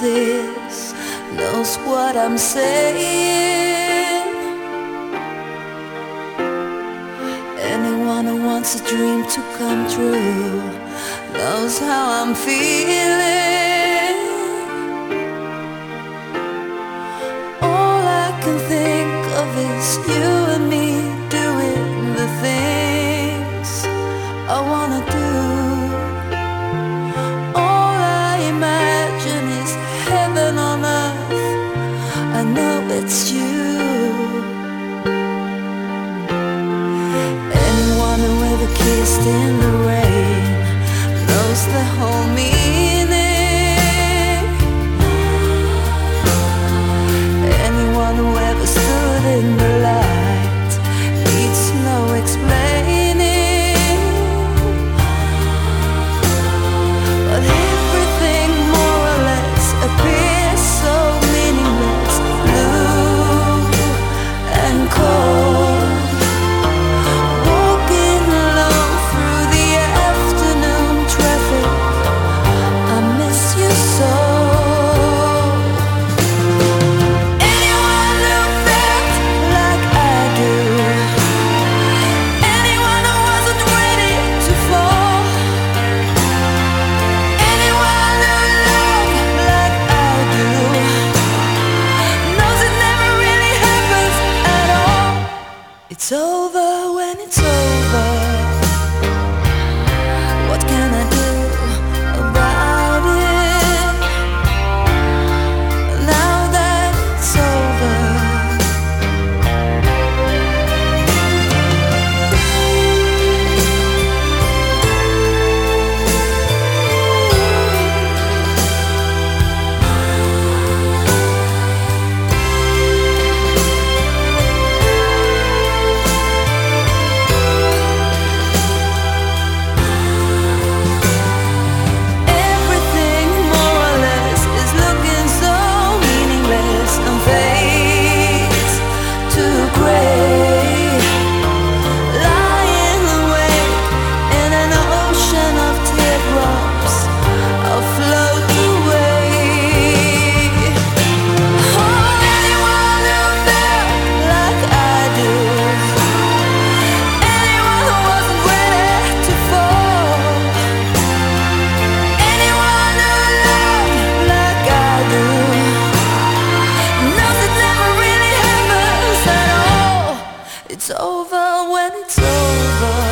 this knows what I'm saying. Anyone who wants a dream to come true knows how I'm feeling. All I can think of is you and me doing the things I wanna do. All I imagine is heaven on earth. I know it's you. Anyone who ever kissed in the rain knows the whole meaning. Anyone who ever stood in the light needs no explaining. But everything more or less appears so meaningless, blue and cold. Walking alone through the afternoon traffic, I miss you so. Anyone who felt like I do, anyone who wasn't ready to fall, anyone who loved like I do, knows it never really happens at all. It's over when it's over. What can I do about it now that it's over? Everything more or less is looking so meaningless and fades to gray. Lying awake in an ocean of teardrops, I'll float away. Oh, anyone who felt like I do, anyone who wasn't ready to fall, anyone who loved like I do, knows it never really happens at all. It's over when it's over.